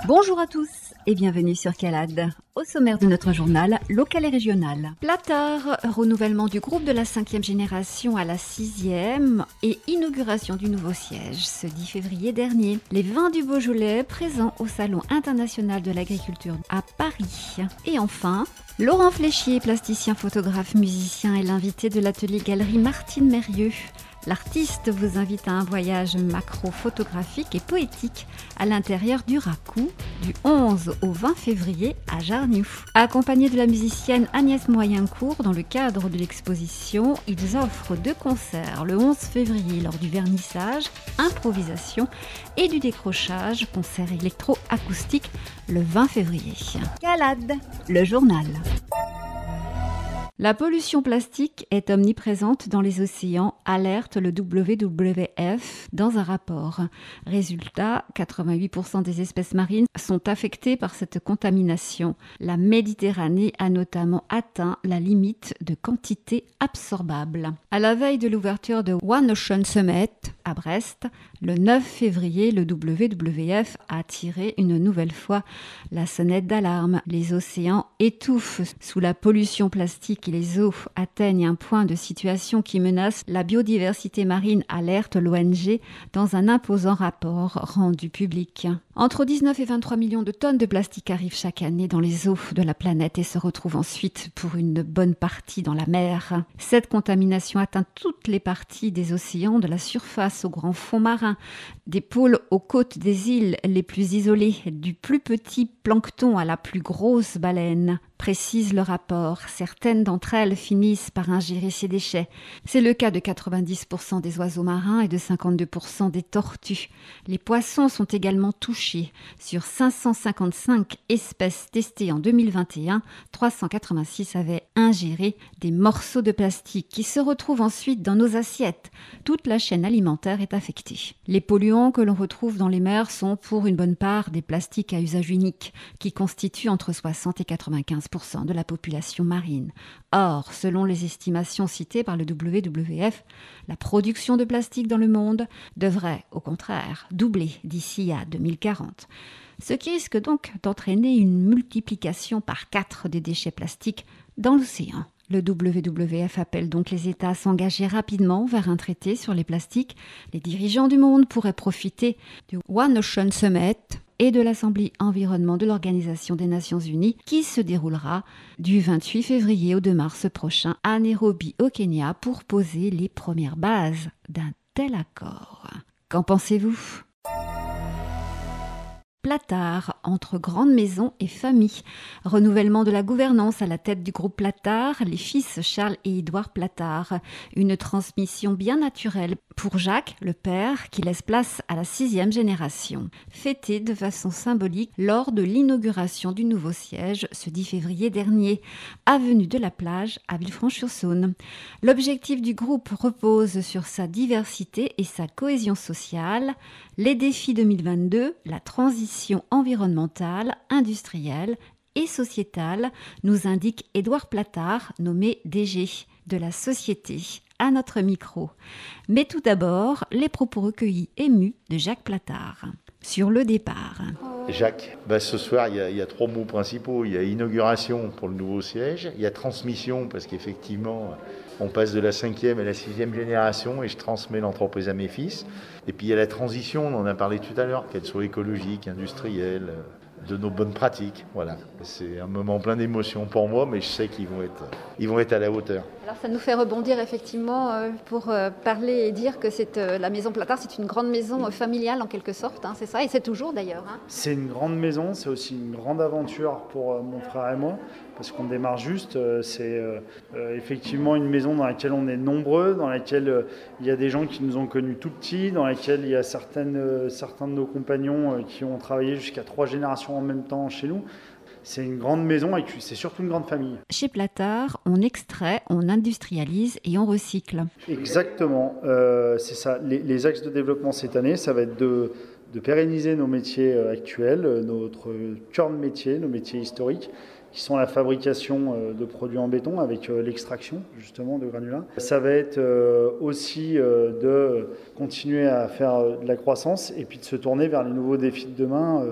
Bonjour à tous et bienvenue sur Calade. Au sommaire de notre journal local et régional. Platard, renouvellement du groupe de la 5e génération à la 6e et inauguration du nouveau siège ce 10 février dernier. Les vins du Beaujolais présents au Salon international de l'agriculture à Paris. Et enfin, Laurent Fléchier, plasticien, photographe, musicien est l'invité de l'atelier galerie Martine Mérieux. L'artiste vous invite à un voyage macro-photographique et poétique à l'intérieur du Racou du 11 au 20 février à Jarniou. Accompagnés de la musicienne Agnès Moyencourt dans le cadre de l'exposition, ils offrent 2 concerts le 11 février lors du vernissage, improvisation et du décrochage, concert électro-acoustique le 20 février. Calade, le journal. La pollution plastique est omniprésente dans les océans, alerte le WWF dans un rapport. Résultat, 88% des espèces marines sont affectées par cette contamination. La Méditerranée a notamment atteint la limite de quantité absorbable. À la veille de l'ouverture de One Ocean Summit à Brest, le 9 février, le WWF a tiré une nouvelle fois la sonnette d'alarme. Les océans étouffent sous la pollution plastique et les eaux atteignent un point de situation qui menace la biodiversité marine, alerte l'ONG dans un imposant rapport rendu public. Entre 19 et 23 millions de tonnes de plastique arrivent chaque année dans les eaux de la planète et se retrouvent ensuite pour une bonne partie dans la mer. Cette contamination atteint toutes les parties des océans, de la surface au grand fond marin, des pôles aux côtes des îles les plus isolées, du plus petit plancton à la plus grosse baleine. Précise le rapport, certaines d'entre elles finissent par ingérer ces déchets. C'est le cas de 90% des oiseaux marins et de 52% des tortues. Les poissons sont également touchés. Sur 555 espèces testées en 2021, 386 avaient ingéré des morceaux de plastique qui se retrouvent ensuite dans nos assiettes. Toute la chaîne alimentaire est affectée. Les polluants que l'on retrouve dans les mers sont pour une bonne part des plastiques à usage unique qui constituent entre 60 et 95% de la population marine. Or, selon les estimations citées par le WWF, la production de plastique dans le monde devrait, au contraire, doubler d'ici à 2040. Ce qui risque donc d'entraîner une multiplication par 4 des déchets plastiques dans l'océan. Le WWF appelle donc les États à s'engager rapidement vers un traité sur les plastiques. Les dirigeants du monde pourraient profiter du One Ocean Summit et de l'Assemblée environnement de l'Organisation des Nations Unies qui se déroulera du 28 février au 2 mars prochain à Nairobi au Kenya pour poser les premières bases d'un tel accord. Qu'en pensez-vous ? Platard, entre grandes maisons et familles. Renouvellement de la gouvernance à la tête du groupe Platard, les fils Charles et Édouard Platard. Une transmission bien naturelle pour Jacques, le père, qui laisse place à la 6e génération. Fêté de façon symbolique lors de l'inauguration du nouveau siège ce 10 février dernier, avenue de la Plage à Villefranche-sur-Saône. L'objectif du groupe repose sur sa diversité et sa cohésion sociale. Les défis 2022, la transition environnementale, industrielle et sociétale, nous indique Édouard Platard, nommé DG de la société, à notre micro. Mais tout d'abord, les propos recueillis émus de Jacques Platard. Sur le départ. Jacques, ce soir, il y a 3 mots principaux. Il y a inauguration pour le nouveau siège, il y a transmission, parce qu'effectivement, on passe de la 5e à la 6e génération et je transmets l'entreprise à mes fils. Et puis il y a la transition, on en a parlé tout à l'heure, qu'elle soit écologique, industrielle, de nos bonnes pratiques. Voilà. C'est un moment plein d'émotions pour moi, mais je sais qu'ils vont être à la hauteur. Alors ça nous fait rebondir effectivement pour parler et dire que la maison Platard, c'est une grande maison familiale en quelque sorte, hein, c'est ça, et c'est toujours d'ailleurs. Hein. C'est une grande maison, c'est aussi une grande aventure pour mon frère et moi, parce qu'on démarre juste. C'est effectivement une maison dans laquelle on est nombreux, dans laquelle il y a des gens qui nous ont connus tout petits, dans laquelle il y a certains de nos compagnons qui ont travaillé jusqu'à 3 générations en même temps chez nous. C'est une grande maison et c'est surtout une grande famille. Chez Platard, on extrait, on industrialise et on recycle. Exactement, c'est ça. Les axes de développement cette année, ça va être de pérenniser nos métiers actuels, notre cœur de métier, nos métiers historiques, qui sont la fabrication de produits en béton avec l'extraction justement de granulats. Ça va être aussi de continuer à faire de la croissance et puis de se tourner vers les nouveaux défis de demain,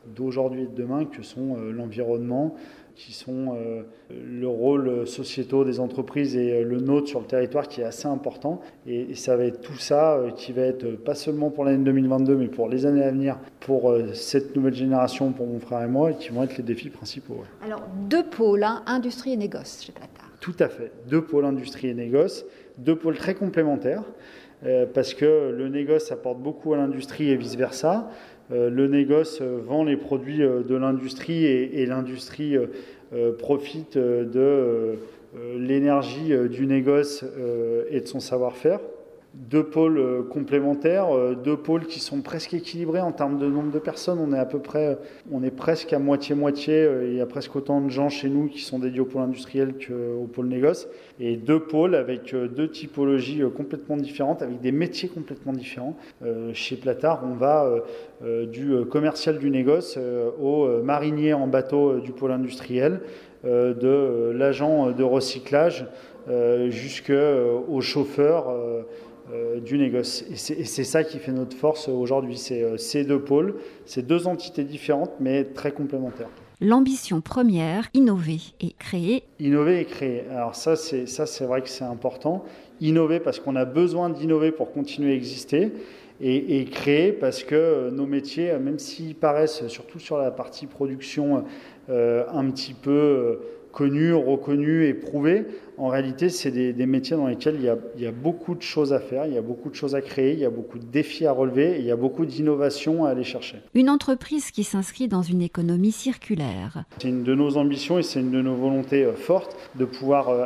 d'aujourd'hui et de demain, que sont l'environnement, qui sont le rôle sociétaux des entreprises et le nôtre sur le territoire qui est assez important. Et ça va être tout ça qui va être pas seulement pour l'année 2022, mais pour les années à venir, pour cette nouvelle génération, pour mon frère et moi, qui vont être les défis principaux. Ouais. Alors, 2 pôles, industrie et négoce chez Platard. Tout à fait. 2 pôles industrie et négoce, 2 pôles très complémentaires, parce que le négoce apporte beaucoup à l'industrie et vice-versa. Le négoce vend les produits de l'industrie et l'industrie profite de l'énergie du négoce et de son savoir-faire. 2 pôles complémentaires, 2 pôles qui sont presque équilibrés en termes de nombre de personnes. On est presque à moitié-moitié. Il y a presque autant de gens chez nous qui sont dédiés au pôle industriel qu'au pôle négoce. Et 2 pôles avec 2 typologies complètement différentes, avec des métiers complètement différents. Chez Platard, on va du commercial du négoce au marinier en bateau du pôle industriel, de l'agent de recyclage jusqu'au chauffeur du négoce. Et c'est ça qui fait notre force aujourd'hui, c'est ces 2 pôles, ces 2 entités différentes mais très complémentaires. L'ambition première, innover et créer. Innover et créer. Alors ça c'est vrai que c'est important. Innover parce qu'on a besoin d'innover pour continuer à exister. Et créer parce que nos métiers, même s'ils paraissent, surtout sur la partie production, un petit peu connus, reconnus et prouvés, en réalité, c'est des métiers dans lesquels il y a beaucoup de choses à faire, il y a beaucoup de choses à créer, il y a beaucoup de défis à relever, et il y a beaucoup d'innovations à aller chercher. Une entreprise qui s'inscrit dans une économie circulaire. C'est une de nos ambitions et c'est une de nos volontés fortes de pouvoir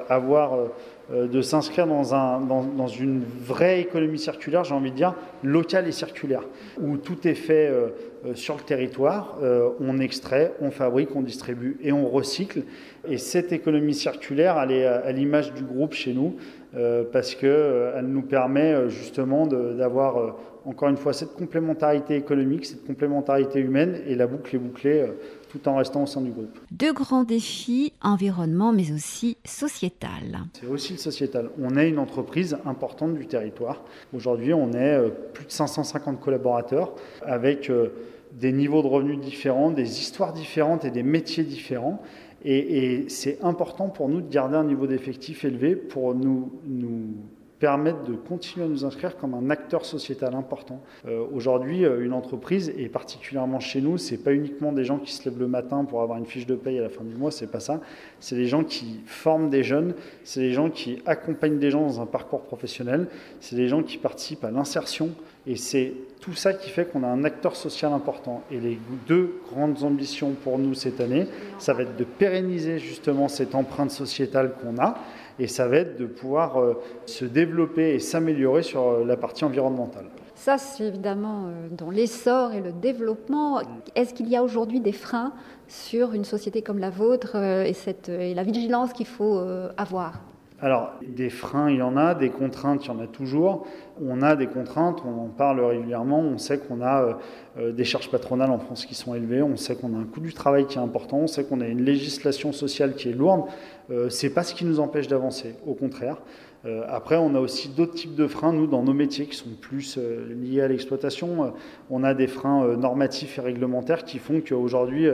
de s'inscrire dans une vraie économie circulaire, j'ai envie de dire, locale et circulaire, où tout est fait sur le territoire, on extrait, on fabrique, on distribue et on recycle. Et cette économie circulaire, elle est à l'image du groupe chez nous, parce qu'elle nous permet justement d'avoir, encore une fois, cette complémentarité économique, cette complémentarité humaine, et la boucle est bouclée tout en restant au sein du groupe. 2 grands défis, environnement mais aussi sociétal. C'est aussi le sociétal. On est une entreprise importante du territoire. Aujourd'hui, on est plus de 550 collaborateurs avec des niveaux de revenus différents, des histoires différentes et des métiers différents. Et c'est important pour nous de garder un niveau d'effectif élevé pour nous permettre de continuer à nous inscrire comme un acteur sociétal important. Aujourd'hui, une entreprise, et particulièrement chez nous, c'est pas uniquement des gens qui se lèvent le matin pour avoir une fiche de paye à la fin du mois, c'est pas ça. C'est des gens qui forment des jeunes, c'est des gens qui accompagnent des gens dans un parcours professionnel, c'est des gens qui participent à l'insertion, et c'est tout ça qui fait qu'on a un acteur social important. Et les 2 grandes ambitions pour nous cette année, ça va être de pérenniser justement cette empreinte sociétale qu'on a, et ça va être de pouvoir se développer et s'améliorer sur la partie environnementale. Ça, c'est évidemment dans l'essor et le développement. Est-ce qu'il y a aujourd'hui des freins sur une société comme la vôtre et la vigilance qu'il faut avoir ? Alors, des freins, il y en a, des contraintes, il y en a toujours. On a des contraintes, on en parle régulièrement, on sait qu'on a des charges patronales en France qui sont élevées, on sait qu'on a un coût du travail qui est important, on sait qu'on a une législation sociale qui est lourde. C'est pas ce qui nous empêche d'avancer, au contraire. Après, on a aussi d'autres types de freins, nous, dans nos métiers, qui sont plus liés à l'exploitation. On a des freins normatifs et réglementaires qui font qu'aujourd'hui,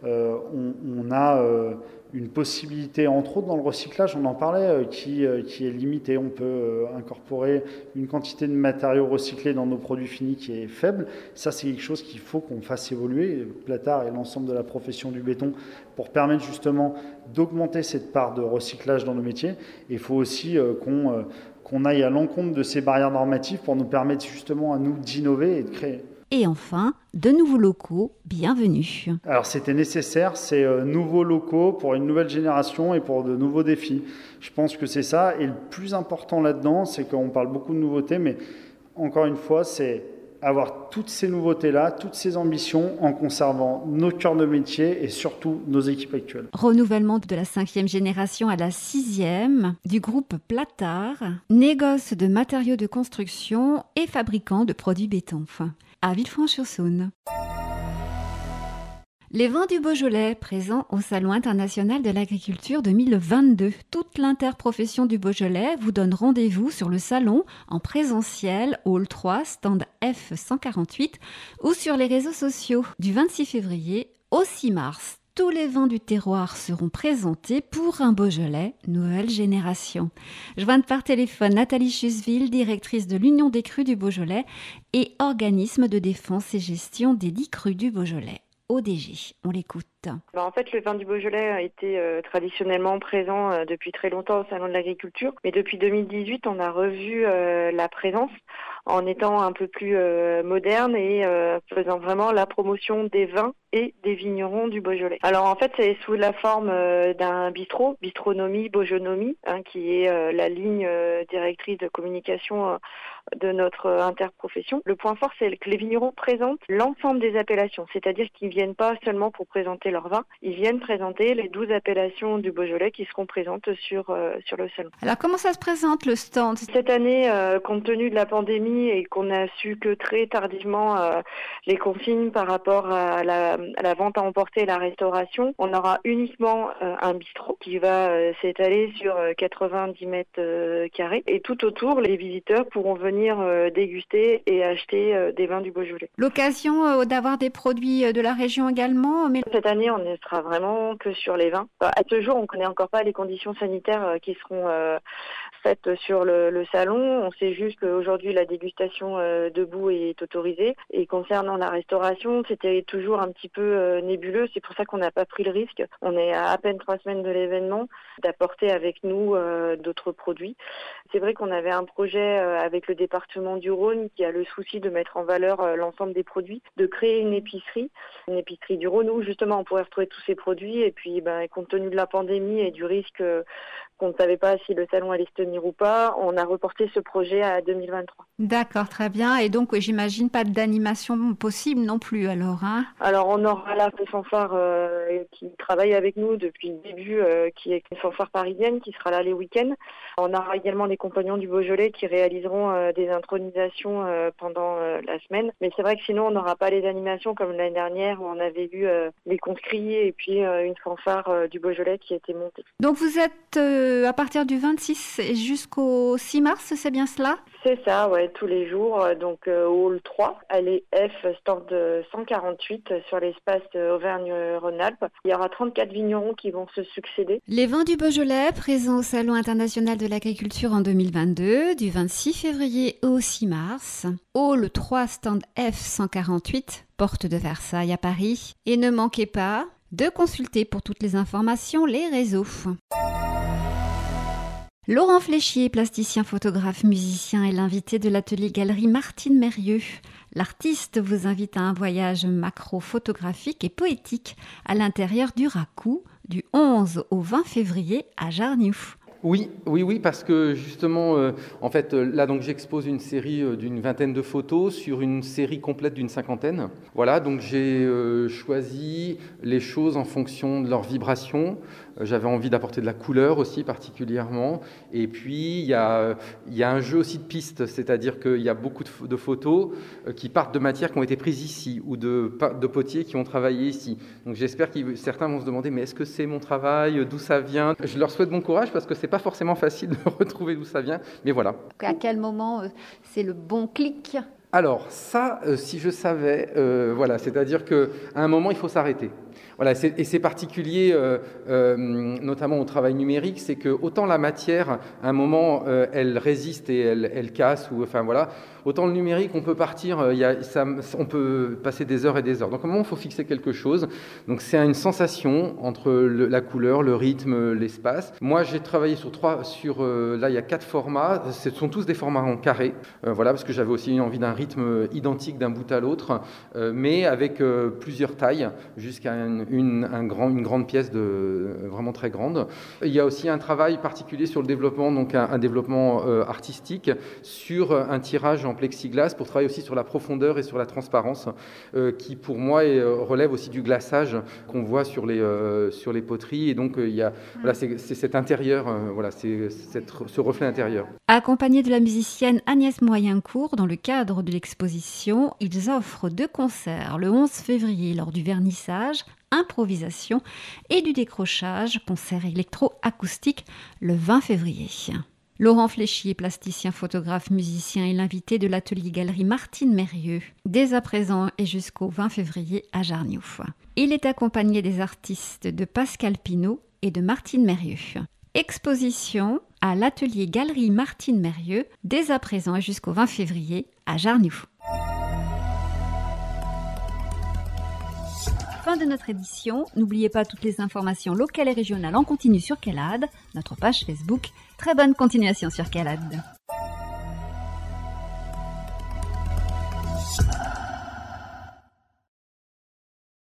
on a une possibilité, entre autres dans le recyclage, on en parlait, qui est limitée. On peut incorporer une quantité de matériaux recyclés dans nos produits finis qui est faible. Ça, c'est quelque chose qu'il faut qu'on fasse évoluer, Platard et l'ensemble de la profession du béton, pour permettre justement d'augmenter cette part de recyclage dans nos métiers. Et il faut aussi qu'on aille à l'encontre de ces barrières normatives pour nous permettre justement à nous d'innover et de créer. Et enfin, de nouveaux locaux, bienvenue. Alors c'était nécessaire, c'est nouveaux locaux pour une nouvelle génération et pour de nouveaux défis. Je pense que c'est ça. Et le plus important là-dedans, c'est qu'on parle beaucoup de nouveautés, mais encore une fois, c'est avoir toutes ces nouveautés-là, toutes ces ambitions en conservant nos cœurs de métier et surtout nos équipes actuelles. Renouvellement de la 5e génération à la 6e du groupe Platard, négoce de matériaux de construction et fabricant de produits béton. À Villefranche-sur-Saône. Les vins du Beaujolais, présents au Salon international de l'agriculture 2022. Toute l'interprofession du Beaujolais vous donne rendez-vous sur le salon en présentiel, hall 3, stand F148 ou sur les réseaux sociaux du 26 février au 6 mars. Tous les vins du terroir seront présentés pour un Beaujolais nouvelle génération. Jointe par téléphone Nathalie Chusville, directrice de l'Union des crus du Beaujolais et organisme de défense et gestion des 10 crus du Beaujolais. ODG, on l'écoute. En fait, le vin du Beaujolais a été traditionnellement présent depuis très longtemps au Salon de l'Agriculture. Mais depuis 2018, on a revu la présence en étant un peu plus moderne et faisant vraiment la promotion des vins et des vignerons du Beaujolais. Alors en fait, c'est sous la forme d'un bistrot, bistronomie, beaujonomie, qui est la ligne directrice de communication de notre interprofession. Le point fort, c'est que les vignerons présentent l'ensemble des appellations, c'est-à-dire qu'ils ne viennent pas seulement pour présenter leur vin, ils viennent présenter les 12 appellations du Beaujolais qui seront présentes sur le salon. Alors comment ça se présente le stand ? Cette année, compte tenu de la pandémie et qu'on a su que très tardivement les consignes par rapport à la vente à emporter et la restauration, on aura uniquement un bistrot qui va s'étaler sur 90 mètres carrés et tout autour, les visiteurs pourront venir déguster et acheter des vins du Beaujolais. L'occasion d'avoir des produits de la région également, mais cette année, on ne sera vraiment que sur les vins. À ce jour, on ne connaît encore pas les conditions sanitaires qui seront faites sur le salon. On sait juste qu'aujourd'hui, la dégustation debout est autorisée. Et concernant la restauration, c'était toujours un petit peu nébuleux. C'est pour ça qu'on n'a pas pris le risque. On est à peine 3 semaines de l'événement d'apporter avec nous d'autres produits. C'est vrai qu'on avait un projet avec le département du Rhône qui a le souci de mettre en valeur l'ensemble des produits, de créer une épicerie du Rhône où justement on pourrait retrouver tous ces produits et puis compte tenu de la pandémie et du risque qu'on ne savait pas si le salon allait se tenir ou pas, on a reporté ce projet à 2023. D'accord, très bien. Et donc j'imagine pas d'animation possible non plus alors, hein ? Alors on aura la fanfare qui travaille avec nous depuis le début, qui est une fanfare parisienne qui sera là les week-ends. On aura également les compagnons du Beaujolais qui réaliseront des intronisations pendant la semaine. Mais c'est vrai que sinon on n'aura pas les animations comme l'année dernière où on avait vu les conscrits et puis une fanfare du Beaujolais qui était montée. Donc vous êtes à partir du 26 jusqu'au 6 mars, c'est bien cela ? C'est ça, ouais, tous les jours. Donc au hall 3, allée F, stand 148 sur l'espace Auvergne-Rhône-Alpes. Il y aura 34 vignerons qui vont se succéder. Les vins du Beaujolais présents au Salon international de l'agriculture en 2022, du 26 février au 6 mars. Hall 3, stand F 148, porte de Versailles à Paris. Et ne manquez pas de consulter pour toutes les informations les réseaux. Laurent Fléchier, plasticien, photographe, musicien, est l'invité de l'atelier galerie Martine Mérieux. L'artiste vous invite à un voyage macro-photographique et poétique à l'intérieur du Racou du 11 au 20 février à Jarniou. Oui, parce que justement, là, donc j'expose une série d'une vingtaine de photos sur une série complète d'une 50aine. Voilà, donc j'ai choisi les choses en fonction de leur vibration. J'avais envie d'apporter de la couleur aussi particulièrement. Et puis, il y a un jeu aussi de pistes, c'est-à-dire qu'il y a beaucoup de photos qui partent de matières qui ont été prises ici ou de potiers qui ont travaillé ici. Donc j'espère que certains vont se demander, mais est-ce que c'est mon travail ? D'où ça vient ? Je leur souhaite bon courage parce que c'est pas forcément facile de retrouver d'où ça vient, mais voilà. À quel moment c'est le bon clic ? Alors ça, si je savais, c'est-à-dire qu'à un moment, il faut s'arrêter. Voilà, et c'est particulier, notamment au travail numérique, c'est que autant la matière, à un moment, elle résiste et elle casse, autant le numérique, on peut partir, on peut passer des heures et des heures. Donc à un moment, il faut fixer quelque chose. Donc c'est une sensation entre la couleur, le rythme, l'espace. Moi, j'ai travaillé là, il y a 4 formats. Ce sont tous des formats en carré, parce que j'avais aussi envie d'un rythme identique d'un bout à l'autre, mais avec plusieurs tailles, jusqu'à une grande pièce vraiment très grande. Il y a aussi un travail particulier sur le développement, donc un développement artistique, sur un tirage en plexiglas pour travailler aussi sur la profondeur et sur la transparence, qui pour moi relève aussi du glaçage qu'on voit sur les poteries. Et donc c'est cet intérieur, ce reflet intérieur. Accompagné de la musicienne Agnès Moyencourt, dans le cadre de l'exposition, ils offrent 2 concerts le 11 février lors du vernissage improvisation et du décrochage, concert électro-acoustique le 20 février. Laurent Fléchier, plasticien, photographe, musicien, est l'invité de l'atelier galerie Martine Mérieux, dès à présent et jusqu'au 20 février à Jarniouf. Il est accompagné des artistes de Pascal Pinault et de Martine Mérieux. Exposition à l'atelier galerie Martine Mérieux, dès à présent et jusqu'au 20 février à Jarniouf. Fin de notre édition. N'oubliez pas toutes les informations locales et régionales en continu sur Calade, notre page Facebook. Très bonne continuation sur Calade.